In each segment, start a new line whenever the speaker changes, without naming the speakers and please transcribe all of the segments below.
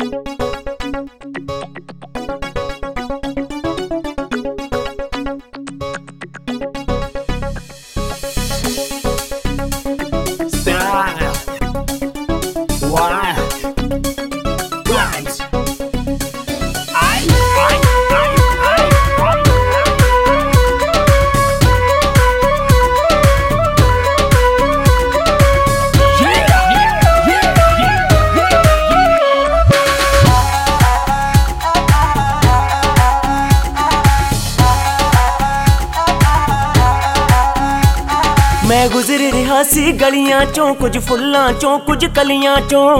मैं गुजर रहा सी गलियां चों, कुछ फुल्लां चों कुछ कलियां चों।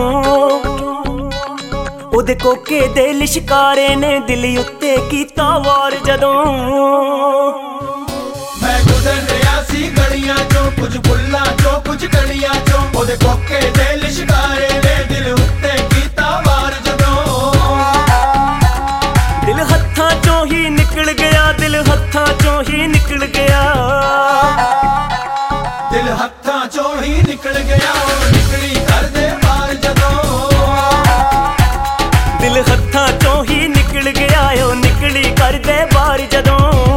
ओदे कोके दे लिशकारे ने दिल उत्ते कीता वार जदों।
मैं गुजर रहा सी गलियां चों, कुछ फुल्लां चों कुछ कलियां चों। ओदे कोके दे लिशकारे ने दिल उत्ते कीता वार जदों।
दिल हत्थां चों ही निकल गया, दिल हत्थां चों ही निकल गया।
दिल हत्थां चों ही निकल गया, निकली कर दे बाहर जदों।
दिल हत्थां चों ही निकल गया, ओ निकली कर दे बाहर जदों।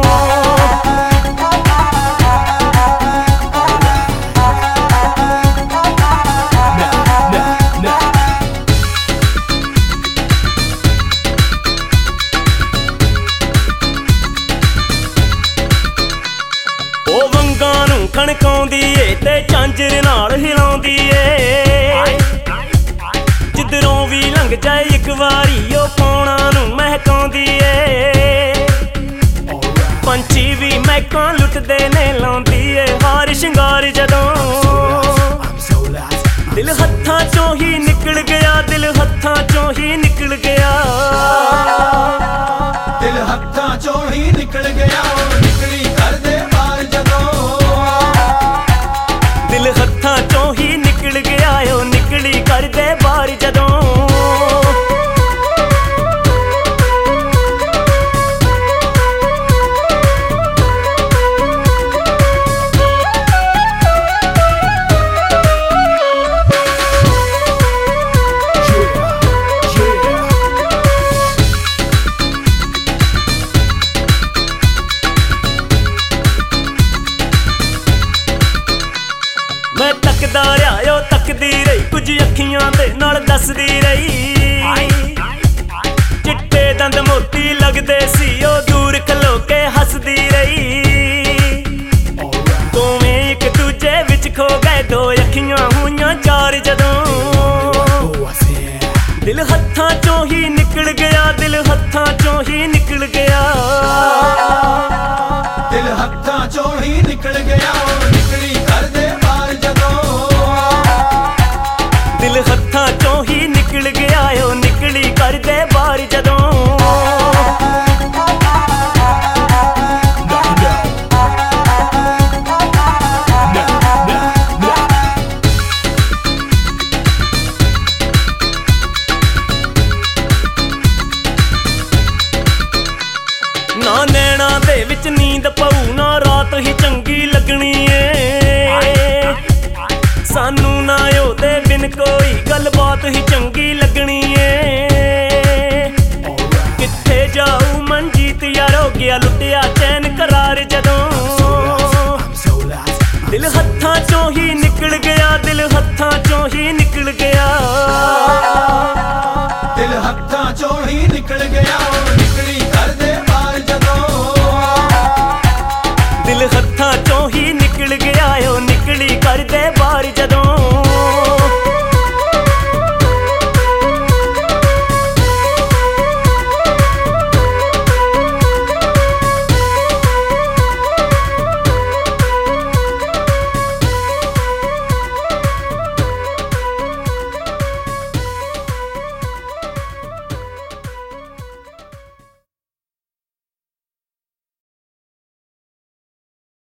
खणकाउंदी ए ते झांजर नाल हिलाउंदी ए। जिधरों भी लंघ जाए एक वारी ओ पौणा नूं महकाउंदी ए। पंछी भी महकां लुटदे ने लाउंदी ए हार शिंगार जदों। दिल हत्थां चों ही निकल गया, दिल हत्थां चों ही निकल गया।
दिल हत्थां चों ही निकल गया, निकली कर दे बाहर जदों।
दिल हत्थां चों ही निकल गया, ओ निकली कर दे बाहर जदों। मैं तकदा रहा ओ तकदी रही, कुछ अखियां दे नाल दसदी रही। चिट्टे दंद मोती लगदे सी ओ दूर खलो के हसदी रही। दोवें एक दूजे विच खो गए, दो अखियां होइयां चार जदों। दिल हत्थां चों ही निकल गया, दिल हत्थां चों ही निकल गया।
दिल हत्थां चों ही निकल गया, निकली कर दे बाहर जदों।
दिल हत्थां चों ही निकल गया, ओ निकली कर दे बाहर जदों। ना नैना दे विच नींद पऊ, ना रात ही चंगी लगनी ए। सानू ना ओदे बिन कोई गलबात ही चंगी लगनी ए। कित्थे जाऊ मनजीत यारो, गया लुटिया चैन करार जदों। दिल हत्थां चों ही निकल गया, दिल हत्थां चों ही निकल गया।
दिल हत्थां चों ही निकल गया।